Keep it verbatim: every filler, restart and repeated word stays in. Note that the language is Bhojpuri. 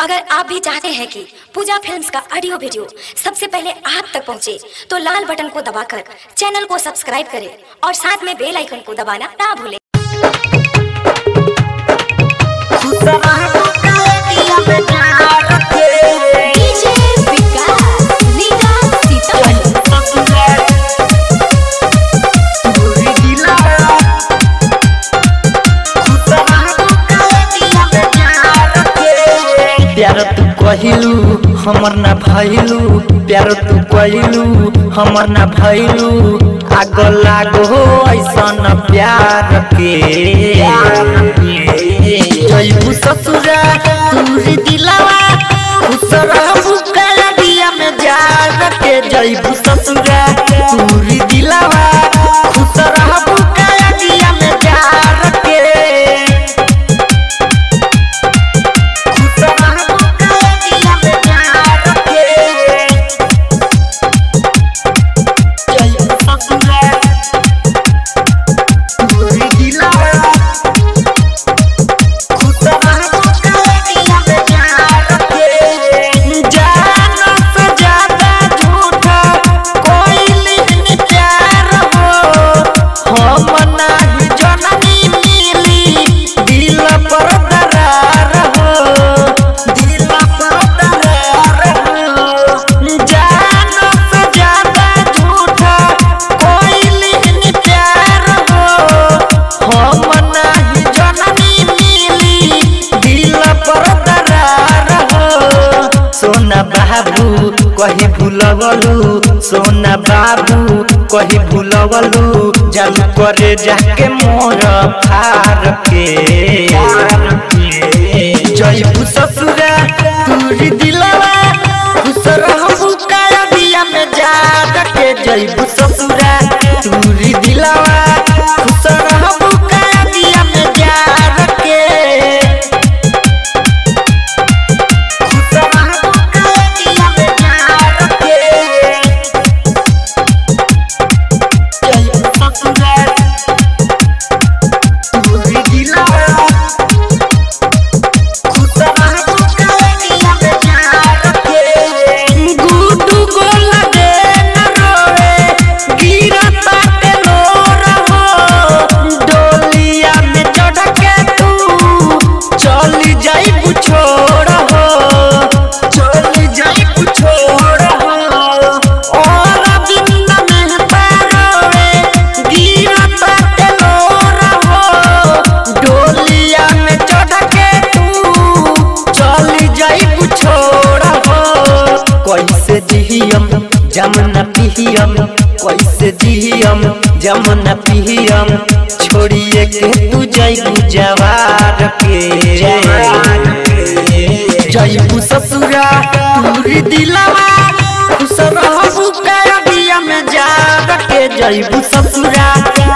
अगर आप भी चाहते हैं कि पूजा फिल्म्स का ऑडियो वीडियो सबसे पहले आप तक पहुंचे, तो लाल बटन को दबाकर चैनल को सब्सक्राइब करें और साथ में बेल आइकन को दबाना ना भूलें। प्यार तू कहलू हमर ना भइलू, प्यार तू कहलू हमर ना भइलू, आग लागो ऐसन प्यार के जइबू ससुरा तूरी दिलवा खुश रहबू कलबिया में जार के, जइबू ससुरा तूरी दिलवा खुश रहबू कलबिया में जार के। सोना बाबू कही भूलवलू, सोना बाबू कही भूलवलू, जालू करे जाके मोर फार के जइबू ससुरा तूरी दिलवा खुश रहबू कलबिया में जार के, जइबू ससुरा तूरी दिलवा खुश रहबू कलबिया में जार के। कैसे जिहियम जमुना पिहियम, कैसे जिहियम जमुना पिहियम, छोड़िए के तू जइबू जवार के जइबू ससुरा तूरी दिलवा खुश रहबू कलबिया में जार के, जइबू ससुरा